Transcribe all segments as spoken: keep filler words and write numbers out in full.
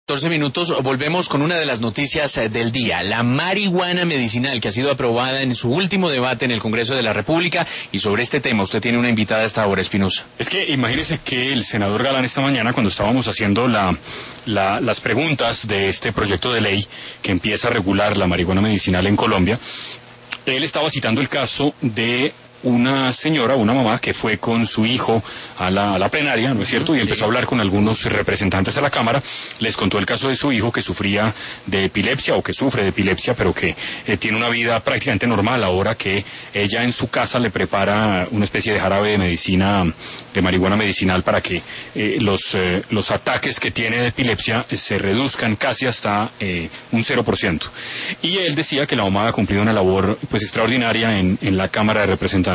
catorce minutos, volvemos con una de las noticias del día, la marihuana medicinal que ha sido aprobada en su último debate en el Congreso de la República, y sobre este tema usted tiene una invitada a esta hora, Espinosa. Es que imagínese que el senador Galán esta mañana, cuando estábamos haciendo la, la, las preguntas de este proyecto de ley que empieza a regular la marihuana medicinal en Colombia, él estaba citando el caso de una señora, una mamá que fue con su hijo a la, a la plenaria, ¿no es cierto? Y empezó sí. a hablar con algunos representantes de la Cámara, les contó el caso de su hijo que sufría de epilepsia o que sufre de epilepsia, pero que eh, tiene una vida prácticamente normal ahora que ella en su casa le prepara una especie de jarabe de medicina, de marihuana medicinal para que eh, los, eh, los ataques que tiene de epilepsia eh, se reduzcan casi hasta eh, un cero por ciento. Y él decía que la mamá ha cumplido una labor pues extraordinaria en, en la Cámara de Representantes.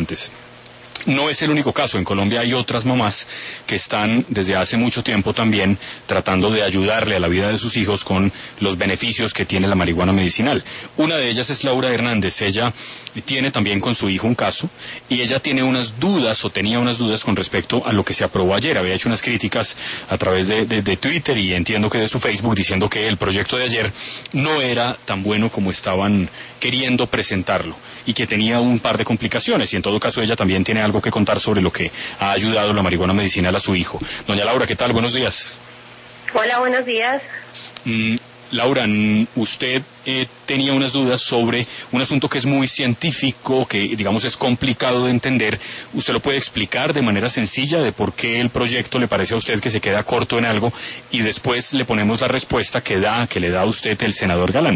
No es el único caso, en Colombia hay otras mamás que están desde hace mucho tiempo también tratando de ayudarle a la vida de sus hijos con los beneficios que tiene la marihuana medicinal. Una de ellas es Laura Hernández, ella tiene también con su hijo un caso y ella tiene unas dudas o tenía unas dudas con respecto a lo que se aprobó ayer. Había hecho unas críticas a través de, de, de Twitter y entiendo que de su Facebook diciendo que el proyecto de ayer no era tan bueno como estaban queriendo presentarlo y que tenía un par de complicaciones, y en todo caso ella también tiene algo que contar sobre lo que ha ayudado la marihuana medicinal a su hijo. Doña Laura, ¿qué tal? Buenos días. Hola, buenos días. Mm, Laura, usted eh, tenía unas dudas sobre un asunto que es muy científico, que digamos es complicado de entender. ¿Usted lo puede explicar de manera sencilla de por qué el proyecto le parece a usted que se queda corto en algo y después le ponemos la respuesta que da, que le da a usted el senador Galán?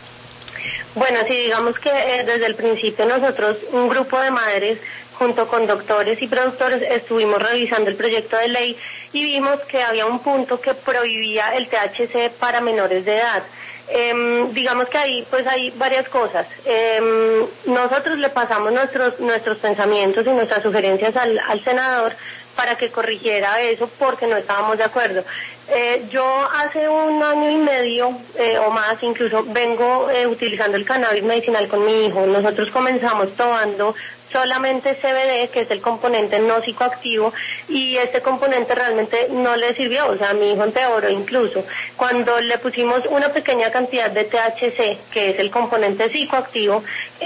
Bueno, sí, digamos que eh, desde el principio nosotros, un grupo de madres, junto con doctores y productores, estuvimos revisando el proyecto de ley y vimos que había un punto que prohibía el T H C para menores de edad. Eh, digamos que ahí pues hay varias cosas. Eh, nosotros le pasamos nuestros nuestros pensamientos y nuestras sugerencias al, al senador para que corrigiera eso porque no estábamos de acuerdo. Eh, yo hace un año y medio eh, o más incluso vengo eh, utilizando el cannabis medicinal con mi hijo. Nosotros comenzamos tomando solamente C B D, que es el componente no psicoactivo, y este componente realmente no le sirvió, o sea, mi hijo empeoró incluso. Cuando le pusimos una pequeña cantidad de T H C, que es el componente psicoactivo,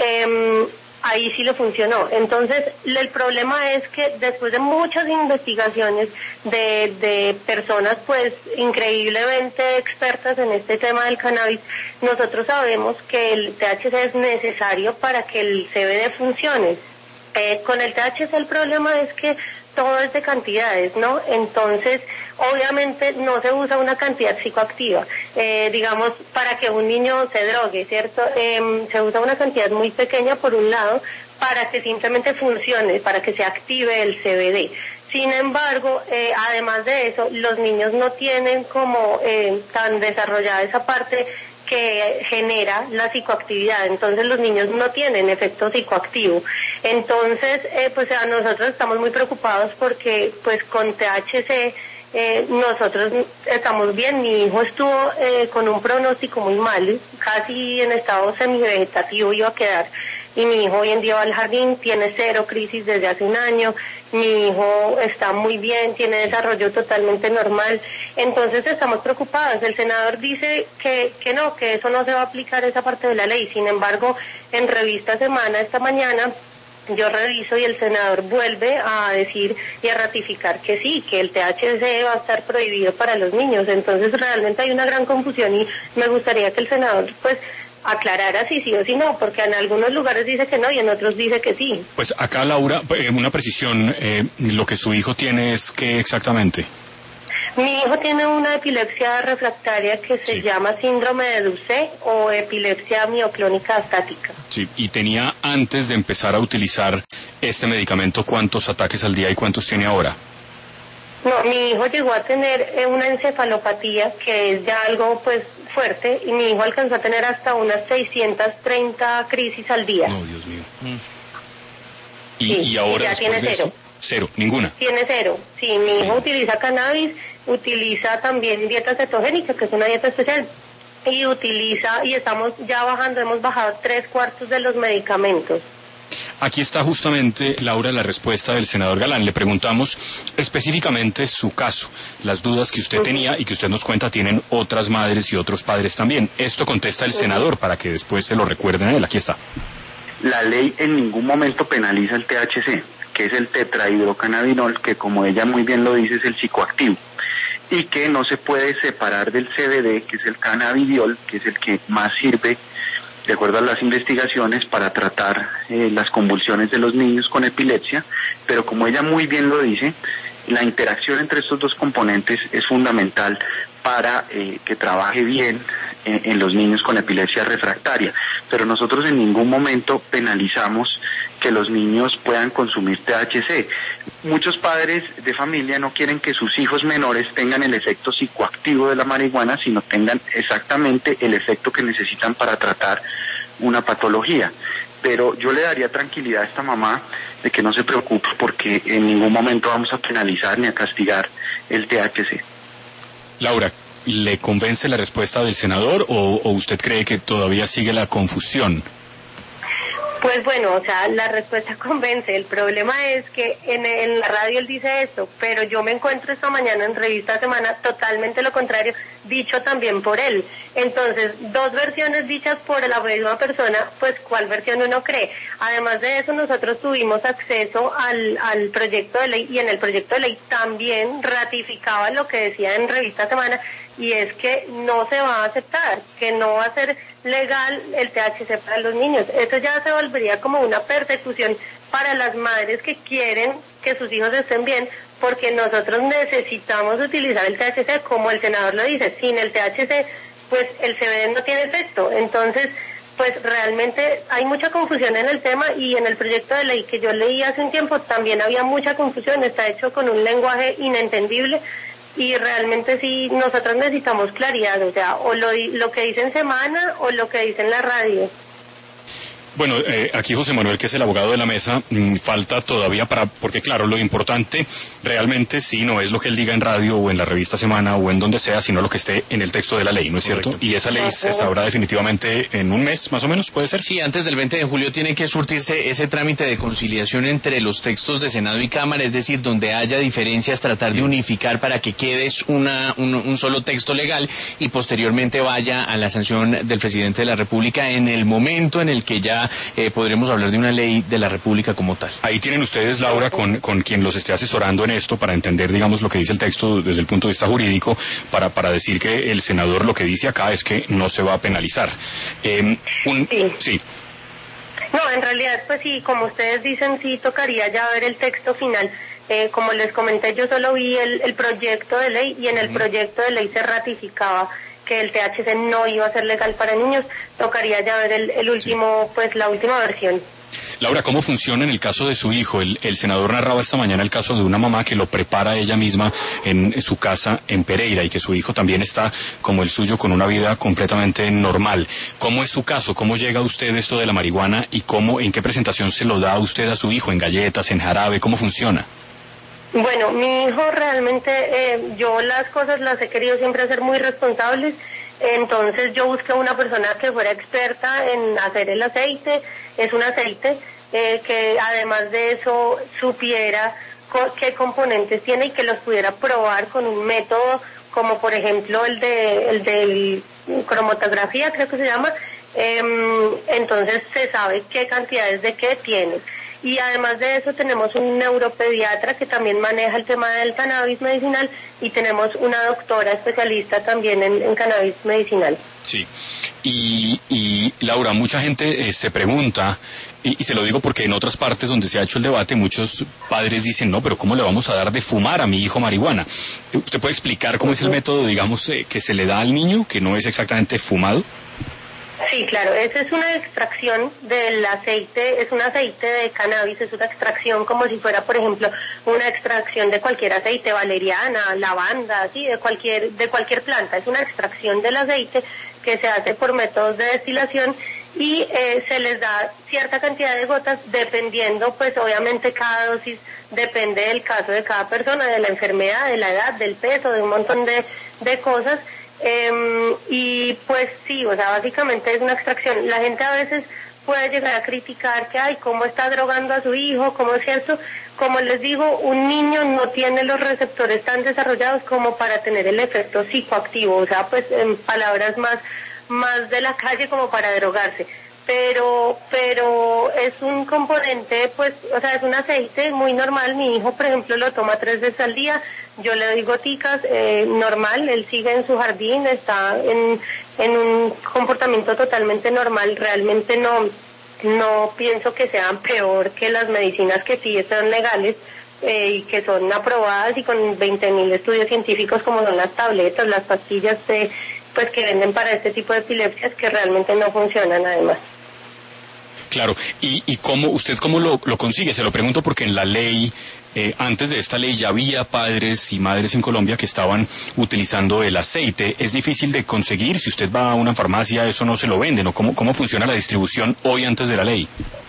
eh, ahí sí le funcionó. Entonces, el problema es que después de muchas investigaciones de, de personas pues increíblemente expertas en este tema del cannabis, nosotros sabemos que el T H C es necesario para que el C B D funcione. Eh, con el T H C el problema es que todo es de cantidades, ¿no? Entonces, obviamente no se usa una cantidad psicoactiva, eh, digamos, para que un niño se drogue, ¿cierto? Eh, se usa una cantidad muy pequeña, por un lado, para que simplemente funcione, para que se active el C B D. Sin embargo, eh, además de eso, los niños no tienen como eh, tan desarrollada esa parte que genera la psicoactividad, entonces los niños no tienen efecto psicoactivo. Entonces, eh, pues a nosotros estamos muy preocupados porque pues con T H C eh, nosotros estamos bien. Mi hijo estuvo eh, con un pronóstico muy mal, casi en estado semivegetativo iba a quedar, y mi hijo hoy en día va al jardín, tiene cero crisis desde hace un año, mi hijo está muy bien, tiene desarrollo totalmente normal. Entonces estamos preocupados. El senador dice que, que no, que eso no se va a aplicar esa parte de la ley. Sin embargo, en Revista Semana esta mañana yo reviso y el senador vuelve a decir y a ratificar que sí, que el T H C va a estar prohibido para los niños. Entonces realmente hay una gran confusión y me gustaría que el senador pues aclarara si sí o si no, porque en algunos lugares dice que no y en otros dice que sí. Pues acá, Laura, una precisión, eh, lo que su hijo tiene es ¿qué exactamente? Mi hijo tiene una epilepsia refractaria que se sí. llama síndrome de Duché o epilepsia mioclónica estática. Sí, y tenía antes de empezar a utilizar este medicamento, ¿cuántos ataques al día y cuántos tiene ahora? No, mi hijo llegó a tener eh, una encefalopatía, que es ya algo pues fuerte, y mi hijo alcanzó a tener hasta unas seiscientas treinta crisis al día. No, Dios mío. Mm. ¿Y, sí, y ahora y ya tiene de cero. Esto? Cero, ninguna. Tiene cero. Sí, mi hijo utiliza cannabis, utiliza también dieta cetogénica, que es una dieta especial, y utiliza, y estamos ya bajando, hemos bajado tres cuartos de los medicamentos. Aquí está justamente, Laura, la respuesta del senador Galán. Le preguntamos específicamente su caso, las dudas que usted tenía y que usted nos cuenta tienen otras madres y otros padres también. Esto contesta el senador para que después se lo recuerden a él. Aquí está. La ley en ningún momento penaliza el T H C, que es el tetrahidrocannabinol, que como ella muy bien lo dice es el psicoactivo, y que no se puede separar del C B D, que es el cannabidiol, que es el que más sirve, de acuerdo a las investigaciones, para tratar eh, las convulsiones de los niños con epilepsia, pero como ella muy bien lo dice, la interacción entre estos dos componentes es fundamental para eh, que trabaje bien en, en los niños con epilepsia refractaria, pero nosotros en ningún momento penalizamos que los niños puedan consumir T H C. Muchos padres de familia no quieren que sus hijos menores tengan el efecto psicoactivo de la marihuana, sino tengan exactamente el efecto que necesitan para tratar una patología. Pero yo le daría tranquilidad a esta mamá de que no se preocupe, porque en ningún momento vamos a penalizar ni a castigar el T H C. Laura, ¿le convence la respuesta del senador o, o usted cree que todavía sigue la confusión? Pues bueno, o sea, la respuesta convence. El problema es que en, en la radio él dice esto, pero yo me encuentro esta mañana en Revista Semana totalmente lo contrario, dicho también por él. Entonces, dos versiones dichas por la misma persona, pues ¿cuál versión uno cree? Además de eso, nosotros tuvimos acceso al, al proyecto de ley, y en el proyecto de ley también ratificaba lo que decía en Revista Semana, y es que no se va a aceptar, que no va a ser legal el T H C para los niños. Eso ya se volvería como una persecución para las madres que quieren que sus hijos estén bien, porque nosotros necesitamos utilizar el T H C, como el senador lo dice. Sin el T H C, pues el C B D no tiene efecto. Entonces, pues realmente hay mucha confusión en el tema, y en el proyecto de ley que yo leí hace un tiempo también había mucha confusión. Está hecho con un lenguaje inentendible, y realmente sí, nosotros necesitamos claridad, o sea, o lo, lo que dice en Semana o lo que dice en la radio. Bueno, eh, aquí José Manuel, que es el abogado de la mesa, mmm, falta todavía para, porque claro, lo importante realmente sí no es lo que él diga en radio o en la revista Semana o en donde sea, sino lo que esté en el texto de la ley, ¿no es cierto? Y esa ley se sabrá definitivamente en un mes, más o menos, ¿puede ser? Sí, antes del veinte de julio tiene que surtirse ese trámite de conciliación entre los textos de Senado y Cámara, es decir, donde haya diferencias, tratar de unificar para que quede una, un, un solo texto legal, y posteriormente vaya a la sanción del presidente de la República en el momento en el que ya Eh, podremos hablar de una ley de la República como tal. Ahí tienen ustedes, Laura, con, con quien los esté asesorando en esto para entender, digamos, lo que dice el texto desde el punto de vista jurídico, para, para decir que el senador lo que dice acá es que no se va a penalizar. Eh, un, sí. sí. No, en realidad, pues sí, como ustedes dicen, sí tocaría ya ver el texto final. Eh, como les comenté, yo solo vi el, el proyecto de ley, y en el uh-huh. proyecto de ley se ratificaba que el T H C no iba a ser legal para niños. Tocaría ya ver el, el último, sí. pues la última versión. Laura, ¿cómo funciona en el caso de su hijo? El, el senador narraba esta mañana el caso de una mamá que lo prepara ella misma en, en su casa en Pereira, y que su hijo también está, como el suyo, con una vida completamente normal. ¿Cómo es su caso? ¿Cómo llega a usted esto de la marihuana, y cómo, en qué presentación se lo da a usted a su hijo? ¿En galletas, en jarabe? ¿Cómo funciona? Bueno, mi hijo realmente, eh, yo las cosas las he querido siempre hacer muy responsables, entonces yo busqué una persona que fuera experta en hacer el aceite. Es un aceite eh, que además de eso supiera co- qué componentes tiene, y que los pudiera probar con un método como por ejemplo el de el de cromatografía, creo que se llama. Eh, entonces se sabe qué cantidades de qué tiene. Y además de eso tenemos un neuropediatra que también maneja el tema del cannabis medicinal, y tenemos una doctora especialista también en, en cannabis medicinal. Sí, y, y Laura, mucha gente eh, se pregunta, y, y se lo digo porque en otras partes donde se ha hecho el debate, muchos padres dicen, no, pero ¿cómo le vamos a dar de fumar a mi hijo marihuana? ¿Usted puede explicar cómo es el método, digamos, eh, que se le da al niño, que no es exactamente fumado? Sí, claro, esa es una extracción del aceite, es un aceite de cannabis, es una extracción como si fuera, por ejemplo, una extracción de cualquier aceite, valeriana, lavanda, sí, de cualquier, de cualquier planta. Es una extracción del aceite que se hace por métodos de destilación, y eh, se les da cierta cantidad de gotas, dependiendo, pues obviamente cada dosis depende del caso de cada persona, de la enfermedad, de la edad, del peso, de un montón de, de cosas. Eh, y pues sí, o sea, básicamente es una extracción. La gente a veces puede llegar a criticar que, ay, cómo está drogando a su hijo, cómo es cierto. Como les digo, un niño no tiene los receptores tan desarrollados como para tener el efecto psicoactivo, o sea, pues en palabras más, más de la calle, como para drogarse. Pero, pero es un componente, pues, o sea, es un aceite muy normal. Mi hijo, por ejemplo, lo toma tres veces al día. Yo le doy goticas, eh, normal. Él sigue en su jardín, está en, en un comportamiento totalmente normal. Realmente no, no pienso que sean peor que las medicinas que sí están legales eh, y que son aprobadas y con veinte mil estudios científicos, como son las tabletas, las pastillas, eh, pues que venden para este tipo de epilepsias, que realmente no funcionan además. Claro, y, y cómo, ¿usted cómo lo, lo consigue? Se lo pregunto porque en la ley, eh, antes de esta ley ya había padres y madres en Colombia que estaban utilizando el aceite. ¿Es difícil de conseguir? Si usted va a una farmacia, eso no se lo venden, ¿o cómo, cómo funciona la distribución hoy antes de la ley?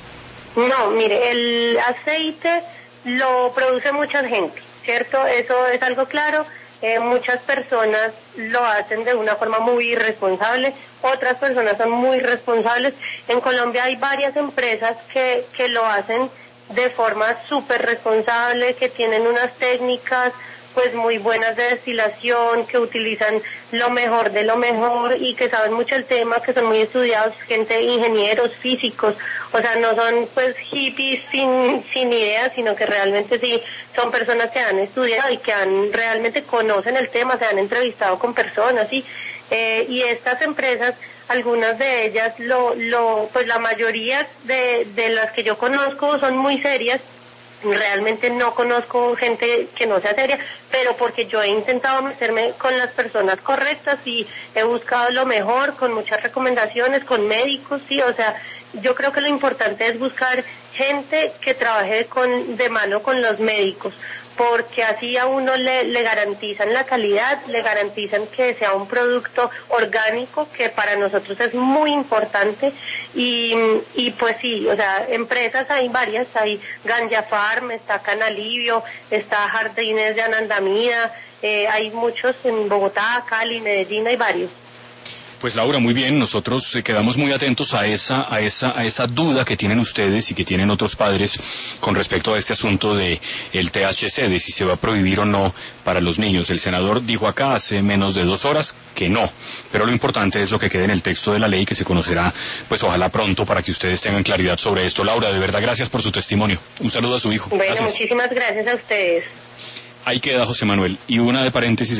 No, mire, el aceite lo produce mucha gente, ¿cierto? Eso es algo claro. Eh, muchas personas lo hacen de una forma muy irresponsable, otras personas son muy responsables. En Colombia hay varias empresas que, que lo hacen de forma súper responsable, que tienen unas técnicas pues muy buenas de destilación, que utilizan lo mejor de lo mejor y que saben mucho el tema, que son muy estudiados, gente, ingenieros, físicos, o sea, no son pues hippies sin, sin ideas, sino que realmente sí son personas que han estudiado y que han realmente conocen el tema, se han entrevistado con personas, ¿sí? Eh, y estas empresas, algunas de ellas, lo, lo, pues la mayoría de, de las que yo conozco son muy serias. Realmente no conozco gente que no sea seria, pero porque yo he intentado meterme con las personas correctas y he buscado lo mejor, con muchas recomendaciones, con médicos, sí, o sea, yo creo que lo importante es buscar gente que trabaje con, de mano con los médicos, porque así a uno le, le garantizan la calidad, le garantizan que sea un producto orgánico, que para nosotros es muy importante, y, y pues sí, o sea, empresas hay varias, hay Ganja Farm, está Canalivio, está Jardines de Anandamida, eh, hay muchos en Bogotá, Cali, Medellín, hay varios. Pues Laura, muy bien, nosotros eh, quedamos muy atentos a esa, a esa, a esa duda que tienen ustedes y que tienen otros padres con respecto a este asunto de el T H C, de si se va a prohibir o no para los niños. El senador dijo acá hace menos de dos horas que no, pero lo importante es lo que quede en el texto de la ley, que se conocerá, pues ojalá pronto, para que ustedes tengan claridad sobre esto. Laura, de verdad, gracias por su testimonio. Un saludo a su hijo. Bueno, Gracias. muchísimas gracias a ustedes. Ahí queda José Manuel. Y una de paréntesis.